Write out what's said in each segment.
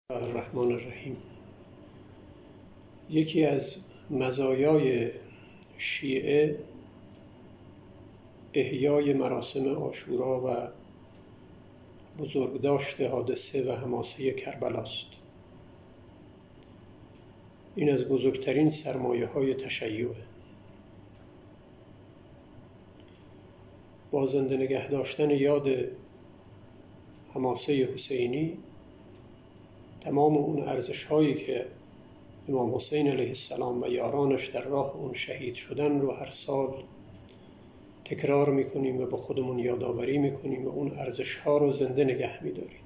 الرحمن الرحیم. یکی از مزایای شیعه احیای مراسم عاشورا و بزرگداشت حادثه و حماسه کربلاست. این از بزرگترین سرمایه‌های تشیعه. با زنده نگه داشتن یاد حماسه حسینی، تمام اون ارزش‌هایی که امام حسین علیه السلام و یارانش در راه اون شهید شدن رو هر سال تکرار میکنیم و با خودمون یادآوری میکنیم و اون ارزش‌ها رو زنده نگه میداریم.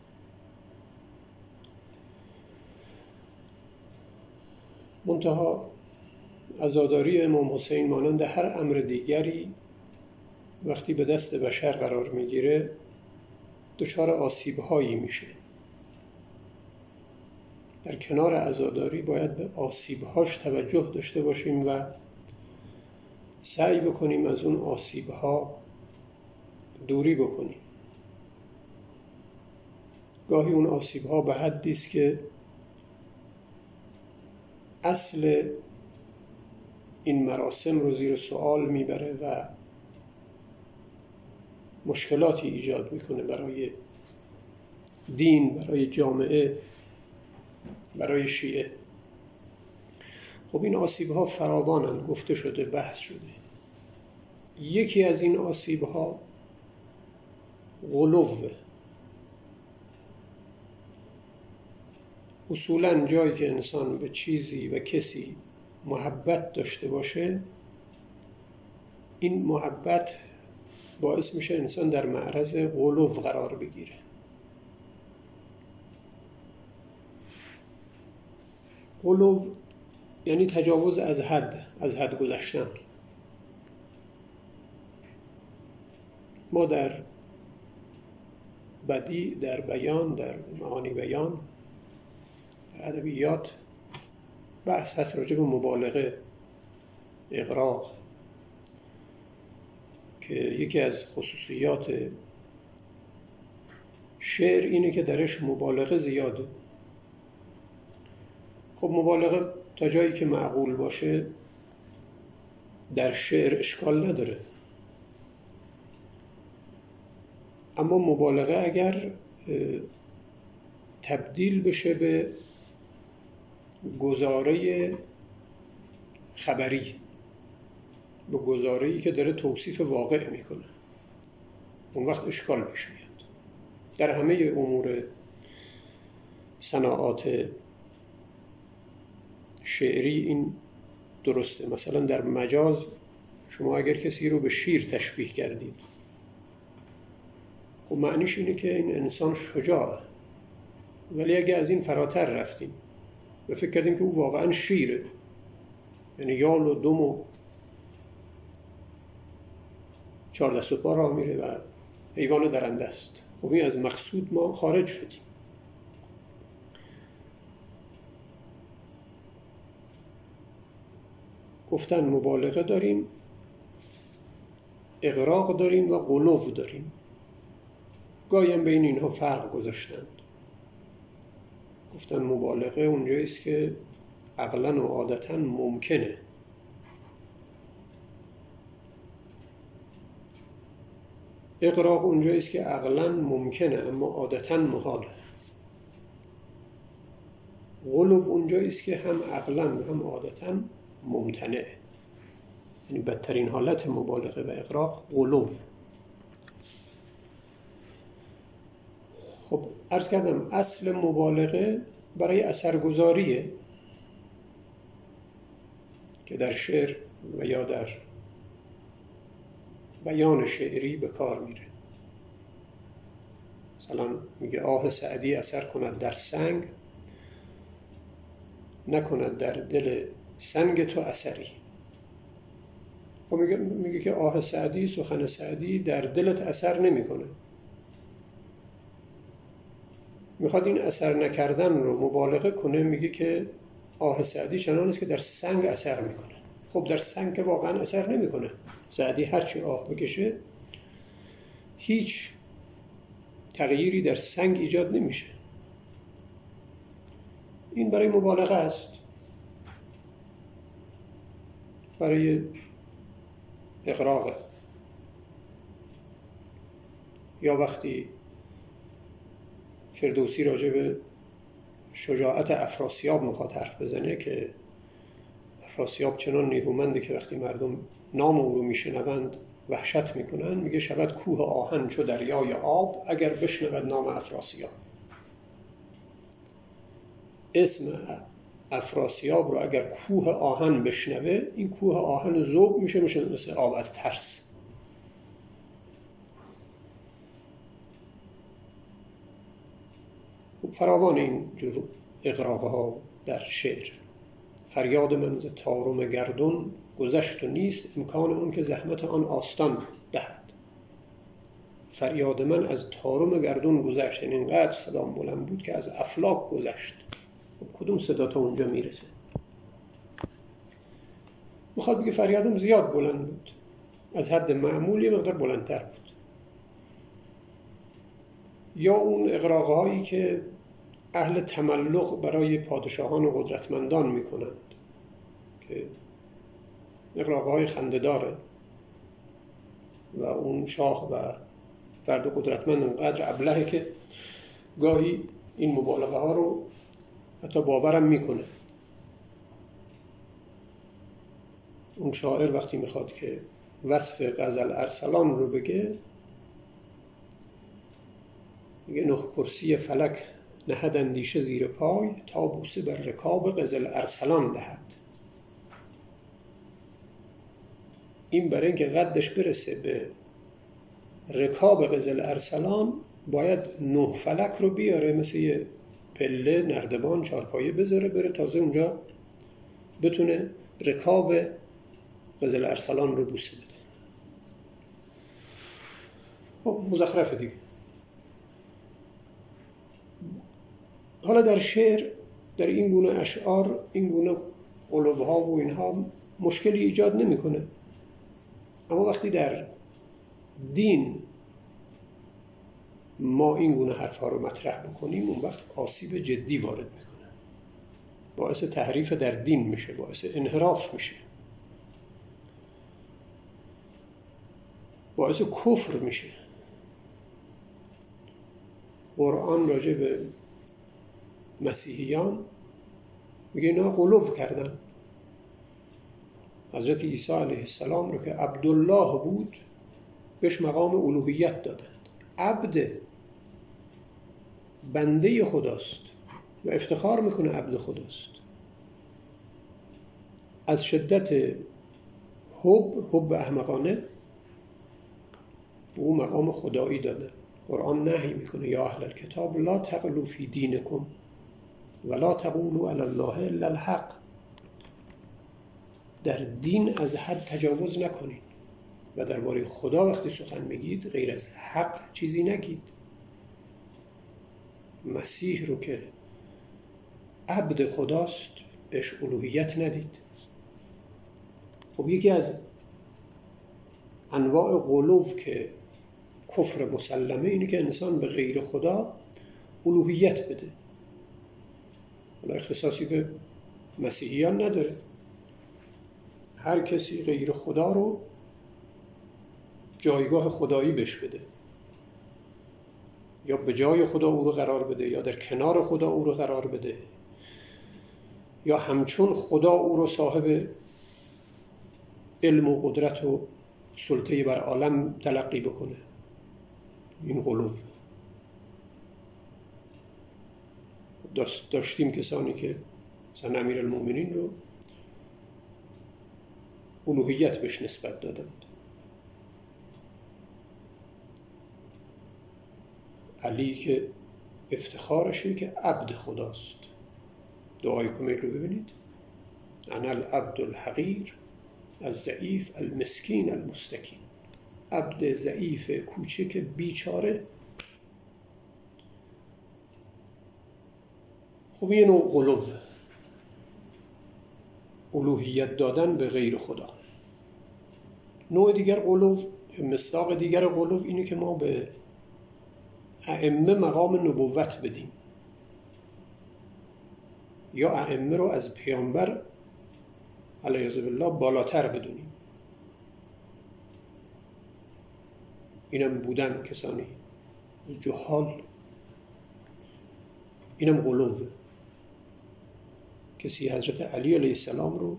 منتها عزاداری امام حسین مانند هر امر دیگری وقتی به دست بشر قرار میگیره دچار آسیب‌هایی میشه. در کنار عزاداری باید به آسیب‌هاش توجه داشته باشیم و سعی بکنیم از اون آسیب‌ها دوری بکنیم. گاهی اون آسیب‌ها به حدی است که اصل این مراسم رو زیر سوال میبره و مشکلاتی ایجاد میکنه برای دین، برای جامعه، برای شیعه. خب این آسیب‌ها فراوانند، گفته شده، بحث شده. یکی از این آسیب‌ها غلوه. اصولاً جایی که انسان به چیزی و کسی محبت داشته باشه، این محبت باعث میشه انسان در معرض غلو قرار بگیره. غلو یعنی تجاوز از حد گذشتن. ما در بدیع، در بیان، در معانی بیان، در ادبیات بحث هست راجع به مبالغه، اغراق، که یکی از خصوصیات شعر اینه که درش مبالغه زیاده. خب مبالغه تا جایی که معقول باشه در شعر اشکال نداره، اما مبالغه اگر تبدیل بشه به گزاره خبری، به گزاره‌ای که داره توصیف واقع میکنه، اون وقت اشکال پیش میاد. در همه امور صناعات شعری این درسته. مثلا در مجاز شما اگر کسی رو به شیر تشبیه کردید، خب معنیش اینه که این انسان شجاعه. ولی اگه از این فراتر رفتیم و فکر کردیم که او واقعا شیره، یعنی یال و دم و 4 دست و پا راه میره و حیوان درنده است، خب این از مقصود ما خارج شدیم. گفتن مبالغه داریم، اغراق داریم و غلو داریم. گاهی هم بین اینها فرق گذاشتند. گفتن مبالغه اونجاییست که عقلاً و عادتاً ممکنه، اغراق اونجاییست که عقلاً ممکنه اما عادتاً محاله. غلو اونجاییست که هم عقلاً و هم عادتاً ممتنعه. یعنی بدترین حالت مبالغه و اغراق غلو. خب عرض کردم اصل مبالغه برای اثرگذاریه که در شعر و یا در بیان شعری به کار میره. مثلا میگه آه سعدی اثر کند در سنگ، نکند در دل سنگ تو اثری. خب میگه که آه سعدی، سخن سعدی در دلت اثر نمیکنه. میخواد این اثر نکردن رو مبالغه کنه، میگه که آه سعدی چنان است که در سنگ اثر میکنه. خب در سنگ که واقعا اثر نمیکنه. سعدی هرچی آه بکشه هیچ تغییری در سنگ ایجاد نمیشه. این برای مبالغه است، برای اغراق. یا وقتی فردوسی راجع به شجاعت افراسیاب میخواد حرف بزنه که افراسیاب چنان نیرومنده که وقتی مردم نام او رو میشنوند وحشت میکنن، میگه شود کوه آهن چو دریای آب اگر بشنود نام افراسیاب. اسم افراسیاب رو اگر کوه آهن بشنوه، این کوه آهن ذوب میشه مثل آب از ترس. فراوان این جور اغراقها در شعر. فریاد من ز طارم گردون گذشت و نیست امکان اون که زحمت آن آستان دهد. فریاد من از طارم گردون گذشت، یعنی اینقدر صدام بلند بود که از افلاک گذشت. کدوم صدا تا اونجا میرسه؟ میخواد بگه فریادم زیاد بلند بود، از حد معمول یه مقدار بلندتر بود. یا اون اغراقهایی که اهل تملق برای پادشاهان و قدرتمندان میکنند که اغراقهای خنده‌داره و اون شاه و فرد قدرتمند اونقدر ابلهه که گاهی این مبالغه ها رو حتی باورم میکنه. اون شاعر وقتی میخواد که وصف غزل ارسلان رو بگه، میگه نه کرسی فلک نهد اندیشه زیر پای تا بوسه بر رکاب غزل ارسلان دهد. این برای اینکه قدش برسه به رکاب غزل ارسلان باید 9 فلک رو بیاره، مثل یه پله نردبان چارپایه بذاره بره تازه اونجا بتونه رکاب غزل ارسلان رو بوسه بده. خب مزخرفه دیگه. حالا در شعر، در این گونه اشعار، این گونه قلوبها و اینها مشکلی ایجاد نمیکنه. اما وقتی در دین ما این گونه حرفها رو مطرح بکنیم، اون وقت آسیب جدی وارد میکنه، باعث تحریف در دین میشه، باعث انحراف میشه، باعث کفر میشه. قرآن راجع به مسیحیان میگه اینا غلو کردن. حضرت عیسی علیه السلام رو که عبدالله بود بهش مقام الوهیت دادند. عبد، بنده خداست و افتخار میکنه عبد خداست. از شدت حب احمقانه او مقام خدایی داده. قرآن نهی میکنه یا اهل الکتاب لا تغلوا فی دینکم ولا تقولوا علی الله الا الحق. در دین از حد تجاوز نکنید و درباره خدا وقتی سخن میگید غیر از حق چیزی نگید. مسیح رو که عبد خداست بهش الوهیت ندید. خب یکی از انواع غلو که کفر مسلمه اینه که انسان به غیر خدا الوهیت بده. حالا اختصاصی به مسیحیان نداره، هر کسی غیر خدا رو جایگاه خدایی بهش بده، یا به جای خدا او رو قرار بده، یا در کنار خدا او رو قرار بده، یا همچون خدا او رو صاحب علم و قدرت و سلطه بر عالم تلقی بکنه. این غلو. داشتیم کسانی که مثلا امیرالمؤمنین رو الوهیت بهش نسبت دادند. علی که افتخارشه که عبد خداست. دعای کمیل رو ببینید: انا العبد الحقیر الضعیف المسکین المستکین. عبد ضعیف کوچک بیچاره. خب یه نوع غلو، الوهیت دادن به غیر خدا. نوع دیگر غلو، مصداق دیگر غلو اینه که ما به ائمه مقام نبوت بدیم. یا ائمه رو از پیامبر علیه بالله بالاتر بدونیم. اینم بودن کسانی جهال، اینم غلوه. کسی حضرت علی علیه السلام رو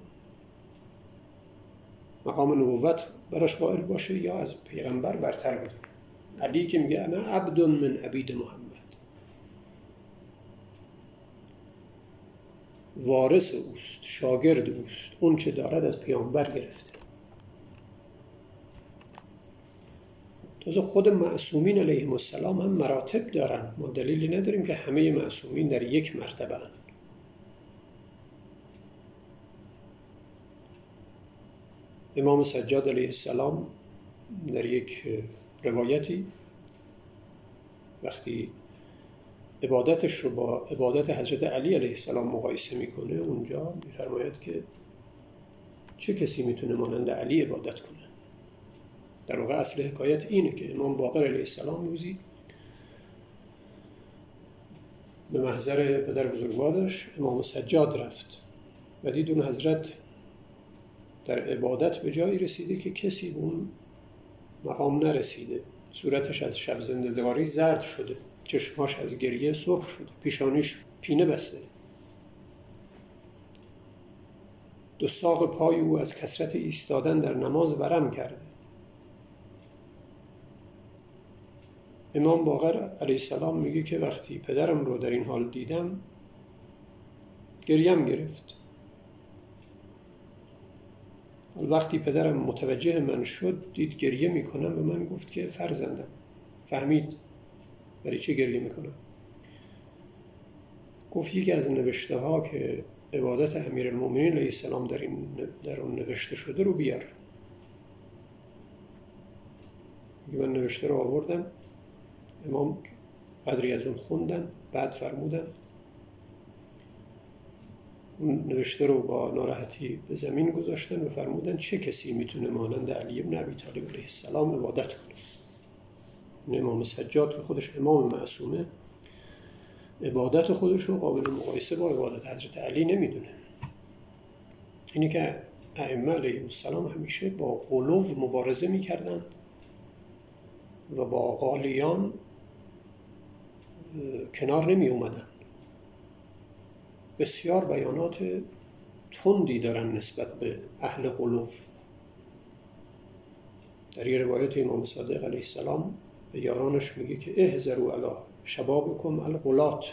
مقام نبوت براش قائل باشه یا از پیغمبر برتر بدونه. علی که میگه انا عبد من عبید محمد، وارث اوست، شاگرد اوست، اون چه دارد از پیامبر گرفته. تازه خود معصومین علیهم السلام هم مراتب دارن. ما دلیلی نداریم که همه معصومین در یک مرتبه هستند. امام سجاد علیه السلام در یک روایتی وقتی عبادتش رو با عبادت حضرت علی علیه السلام مقایسه میکنه، اونجا میفرماید که چه کسی میتونه مانند علی عبادت کنه. در واقع اصل حکایت اینه که امام باقر علیه السلام روزی به محضر پدر بزرگوارش امام سجاد رفت و دید اون حضرت در عبادت به جایی رسیده که کسی به اون مقام نرسیده. صورتش از شب زنده‌داری زرد شده، چشماش از گریه سرخ شده، پیشانیش پینه بسته، دو ساق پای او از کثرت ایستادن در نماز ورم کرده. امام باقر علیه السلام میگه که وقتی پدرم رو در این حال دیدم گریم گرفت. وقتی پدرم متوجه من شد، دید گریه میکنم، به من گفت که فرزندم، فهمید برای چه گریه میکنم. گفت یکی از نوشته ها که عبادت امیرالمومنین علیه السلام در اون نوشته شده رو بیار. من نوشته رو آوردم، امام قدری از اون خوندن، بعد فرمودن اون نوشته رو با ناراحتی به زمین گذاشتن و فرمودن چه کسی میتونه مانند علی بن ابی طالب علیه السلام عبادت کنه. امام سجاد که خودش امام معصومه، عبادت خودش رو قابل مقایسه با عبادت حضرت علی نمیدونه. اینی که ائمه علیهم السلام همیشه با غلو مبارزه میکردن و با غالیان کنار نمی اومدن. بسیار بیانات تندی دارن نسبت به اهل غلو. در یه روایت امام صادق علیه السلام به یارانش میگه که احذروا علی شبابکم الغلات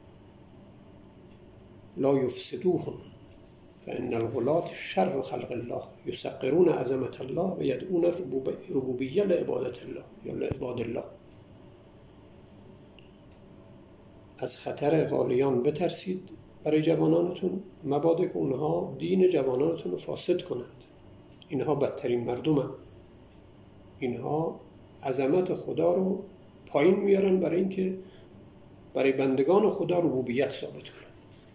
لا یفسدوهم فان الغلات شر خلق الله یسقرون عظمت الله و یدعون ربوبیه لعبادت الله یا لعباد الله. از خطر غالیان بترسید برای جوانانتون، مبادا که اونها دین جوانانتون رو فاسد کنند. اینها بدترین مردمن، اینها عظمت خدا رو پایین میارن برای اینکه برای بندگان خدا ربوبیت ثابت کنن.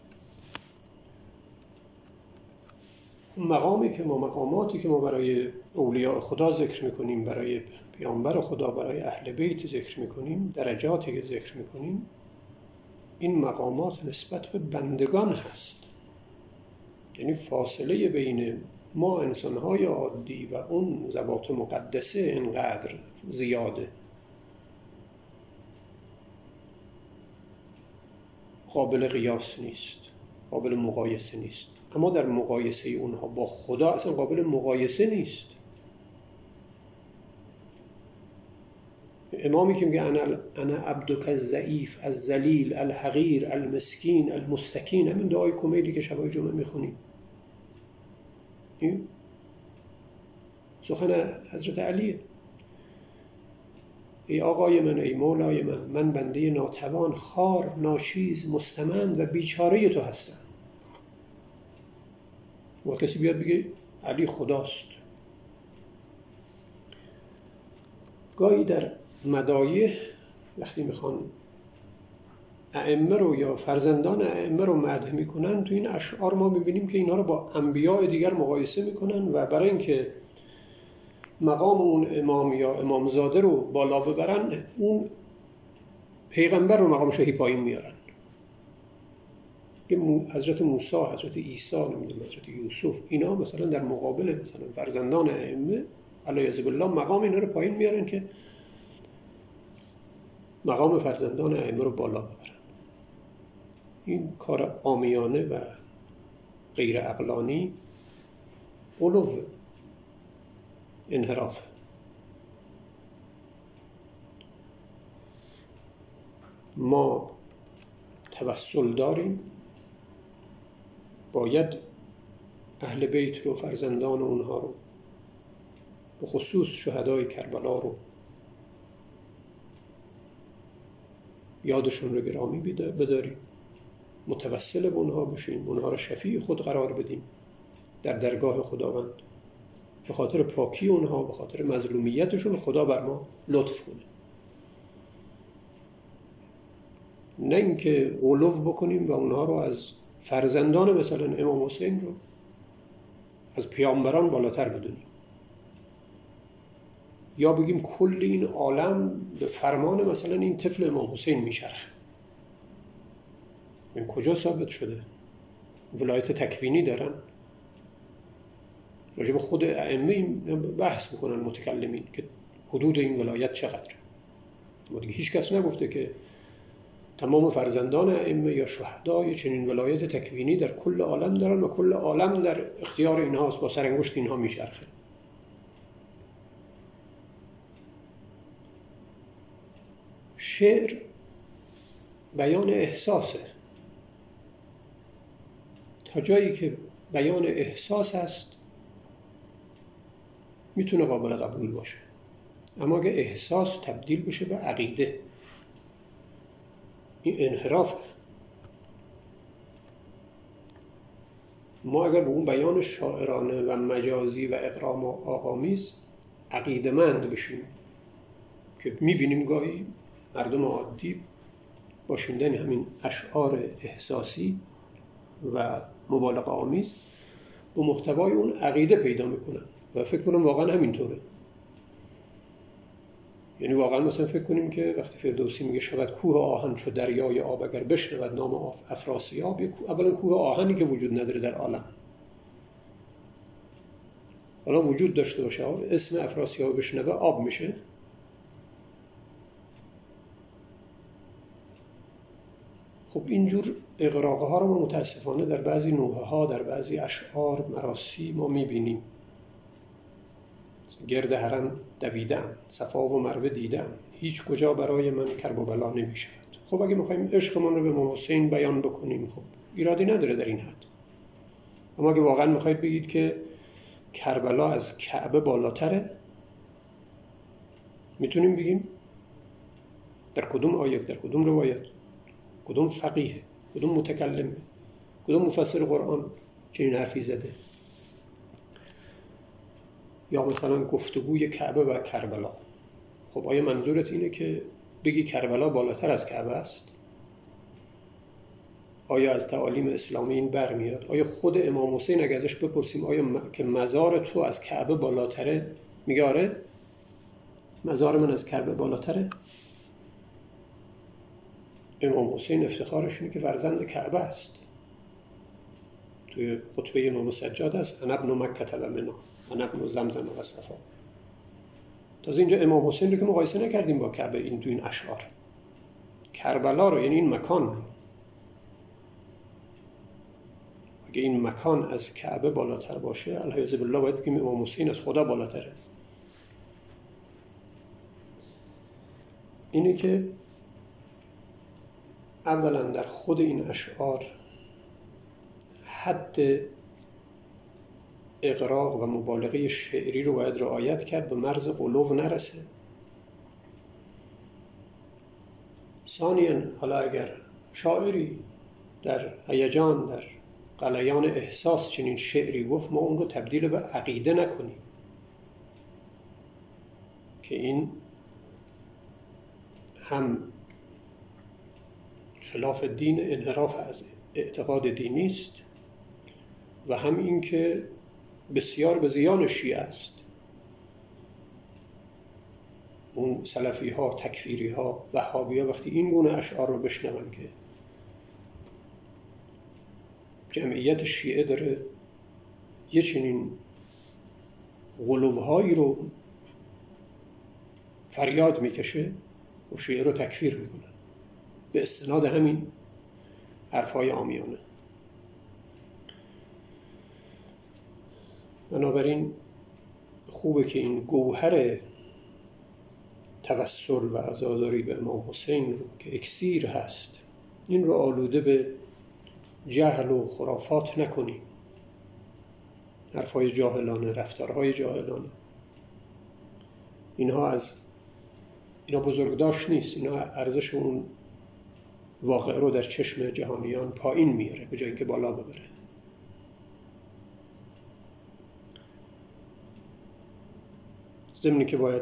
اون مقاماتی که ما برای اولیاء خدا ذکر میکنیم، برای پیامبر خدا، برای اهل بیت ذکر میکنیم، درجاتی که ذکر میکنیم، این مقامات نسبت به بندگان هست. یعنی فاصله بین ما انسانهای عادی و اون ذوات مقدسه اینقدر زیاده، قابل قیاس نیست، قابل مقایسه نیست. اما در مقایسه اونها با خدا اصلا قابل مقایسه نیست. امامی که میگه انا عبدک الضعیف الذلیل الحقیر المسکین المستکین، همین دعای کمیلی که شبای جمعه میخونیم، این سخن حضرت علیه. ای آقای من، ای مولای من بنده ناتوان، خار، ناچیز، مستمند و بیچاره تو هستم. و کسی بیاد بگه علی خداست. گاهی در مدایح وقتی میخوان ائمه رو یا فرزندان ائمه رو مدح میکنن، تو این اشعار ما میبینیم که اینا رو با انبیاء دیگر مقایسه میکنن و برای اینکه مقام اون امام یا امامزاده رو بالا ببرن، اون پیغمبر رو مقامش رو پایین میارن. حضرت موسی، حضرت عیسی، نمیدونم حضرت یوسف، اینا مثلا در مقابل مثلا فرزندان ائمه علیه بالله مقام اینا رو پایین میارن که مقام فرزندان ائمه رو بالا ببرن. این کار عامیانه و غیر عقلانی علو انحراف. ما توسل داریم، باید اهل بیت رو، فرزندان اونها رو، به خصوص شهدای کربلا رو یادشون رو گرامی بداریم، متوسل به اونها بشیم، اونها رو شفیع خود قرار بدیم در درگاه خداوند، به خاطر پاکی اونها، به خاطر مظلومیتشون خدا بر ما لطف کنه. نه اینکه غلو بکنیم و اونها رو از فرزندان مثلا امام حسین رو از پیامبران بالاتر بدونیم، یا بگیم کل این عالم به فرمان مثلا این طفل امام حسین میچرخه. این کجا ثابت شده؟ ولایت تکوینی دارن؟ راجب خود ائمه این بحث میکنن متکلمین که حدود این ولایت چقدره. اما دیگه هیچ کس نگفته که تمام فرزندان ائمه یا شهدا یا چنین ولایت تکوینی در کل عالم دارن و کل عالم در اختیار اینهاست، با سرانگشت اینها میچرخه. شعر بیان احساسه. تا جایی که بیان احساس است میتونه قابل قبول باشه، اما اگه احساس تبدیل بشه به عقیده، این انحراف. ما اگر به اون بیان شاعرانه و مجازی و اغرام و آغامیز عقیده‌مند بشیم که میبینیم گاهی مردم عادی با شنیدن همین اشعار احساسی و مبالغه آمیز به محتوای اون عقیده پیدا میکنن و فکر کنم واقعا همینطوره. یعنی واقعا مثلا فکر کنیم که وقتی فردوسی میگه شود کوه آهن چو دریای آب اگر بشنود نام افراسیاب، اولا کوه آهنی که وجود نداره در عالم، حالا وجود داشته باشه اسم افراسیاب بشنوه آب میشه. خب اینجور اغراقه ها رو ما متاسفانه در بعضی نوحه ها، در بعضی اشعار مراسی ما میبینیم. گرد حرم دویدم، صفا و مروه دیدم، هیچ کجا برای من کرب و بلا نمی شود. خب اگه میخوایم عشقمون رو به امام حسین بیان بکنیم، خب ایرادی نداره در این حد. اما اگه واقعا میخواید بگید که کربلا از کعبه بالاتره، میتونیم بگیم در کدوم آیه، در کدوم روایت، کدوم فقیه، کدوم متکلم، کدوم مفسر قرآن چنین حرفی زده؟ یا مثلا گفتگوی کعبه و کربلا. خب آیا منظورت اینه که بگی کربلا بالاتر از کعبه است؟ آیا از تعالیم اسلامی این برمیاد؟ آیا خود امام حسین اگه ازش بپرسیم آیا که مزار تو از کعبه بالاتره، میگه آره مزار من از کعبه بالاتره؟ امام حسین افتخارش اینه که فرزند کعبه است. توی خطبه امام سجاد است انا ابن مکه و منا، انا ابن زمزم و صفا. تازه اینجا امام حسین رو که مقایسه نکردیم با کعبه، این تو این اشعار کربلا رو، یعنی این مکان، اگه این مکان از کعبه بالاتر باشه الحیاذ بالله باید بگیم امام حسین از خدا بالاتره. اینه که اولا در خود این اشعار حد اغراق و مبالغه شعری رو باید رعایت کرد، به مرز غلو نرسه. ثانیاً حالا اگر شاعری در هیجان، در غلیان احساس چنین شعری گفت، ما اون رو تبدیل به عقیده نکنیم که این هم خلاف دین، انحراف از اعتقاد دینی است، و هم این که بسیار به زیان شیعه است. اون سلفی ها، تکفیری ها، وهابی ها وقتی این گونه اشعار رو بشنون که جمعیت شیعه داره یه چنین قلوب‌هایی رو فریاد میکشه و شیعه رو تکفیر میکنه به استناد همین حرفای عامیانه. بنابراین خوبه که این گوهر توسل و عزاداری به امام حسین رو که اکسیر هست، این رو آلوده به جهل و خرافات نکنیم، حرفای جاهلانه، رفتارهای جاهلانه. اینا بزرگداشت نیست، اینا ارزش اون واقع رو در چشم جهانیان پایین میاره به جای اینکه بالا ببره. ضمنی که باید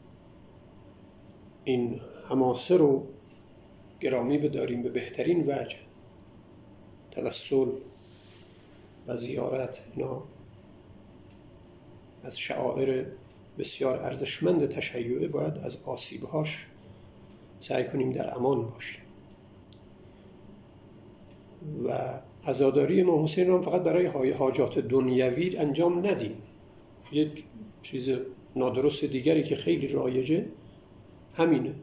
این حماسه رو گرامی بداریم به بهترین وجه. توسل و زیارت اینا از شعائر بسیار ارزشمند تشیع، باید از آسیبهاش سعی کنیم در امان باشیم. و عزاداری امام حسین رو فقط برای حاجات دنیوی انجام ندیم. یک چیز نادرست دیگری که خیلی رایجه همینه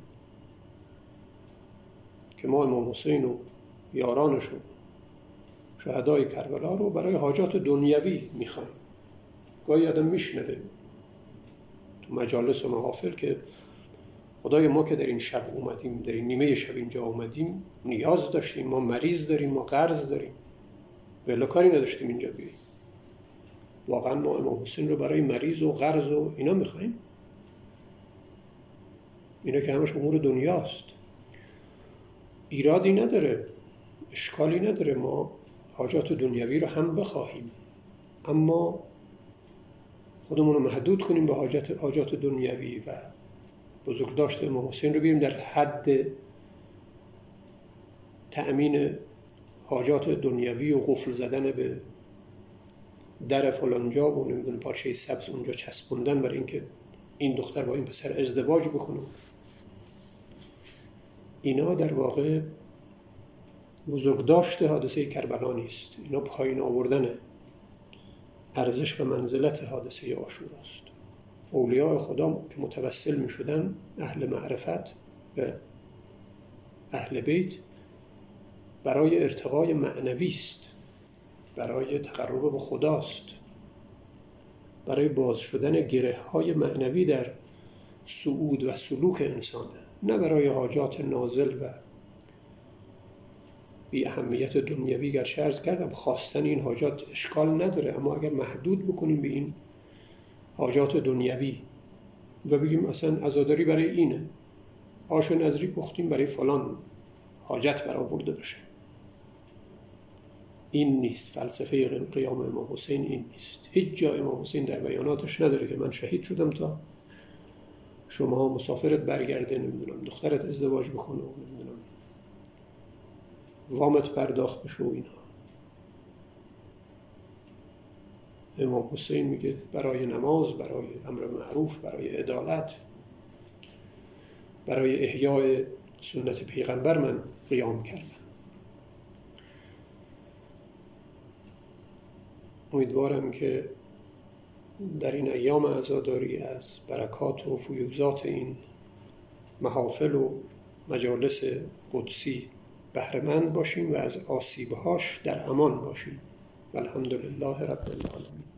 که ما امام حسین و یارانش و شهدای کربلا رو برای حاجات دنیوی میخوایم. گاهی آدم میشنوه تو مجالس و محافل که خدای ما که در این شب اومدیم، در این نیمه شب اینجا اومدیم، نیاز داشتیم، ما مریض داریم، ما قرض داریم، ولی کاری نداشتیم اینجا بیاییم. واقعا ما امام حسین رو برای مریض و قرض و اینا میخوایم؟ اینا که همش امور دنیاست. ایرادی نداره، اشکالی نداره ما حاجات دنیوی رو هم بخواهیم، اما خودمون رو محدود کنیم به حاجات دنیوی و بزرگداشت امام حسین رو بیاریم در حد تأمین حاجات دنیوی و قفل زدن به در فلانجا و نمیدونم پارچه سبز اونجا چسبوندن برای اینکه این دختر با این پسر ازدواج بکنه. اینا در واقع بزرگداشت حادثه کربلا نیست، اینا پایین آوردن ارزش و منزلت حادثه عاشوراست. اولیاء خدا که متوسل می شدن، اهل معرفت به اهل بیت، برای ارتقای معنوی است، برای تقرب به خداست، برای باز شدن گره های معنوی در صعود و سلوک انسانه، نه برای حاجات نازل و بی اهمیت دنیوی. گرچه عرض کردم خواستن این حاجات اشکال نداره، اما اگر محدود بکنیم به این حاجات دنیوی و بگیم اصلا عزاداری برای اینه، آش و نذری پختیم برای فلان حاجت برآورده بشه، این نیست فلسفه قیام امام حسین. این نیست. هیچ جا امام حسین در بیاناتش نداره که من شهید شدم تا شما مسافرت برگرده، نمیدونم دخترت ازدواج بکنه و نمیدونم وامت پرداخت بشه و اینا. امام حسین میگه برای نماز، برای امر معروف، برای عدالت، برای احیای سنت پیغمبر من قیام کردم. امیدوارم که در این ایام عزاداری از برکات و فیوزات این محافل و مجالس قدسی بهره‌مند باشیم و از آسیبهاش در امان باشیم. والحمدلله رب العالمین.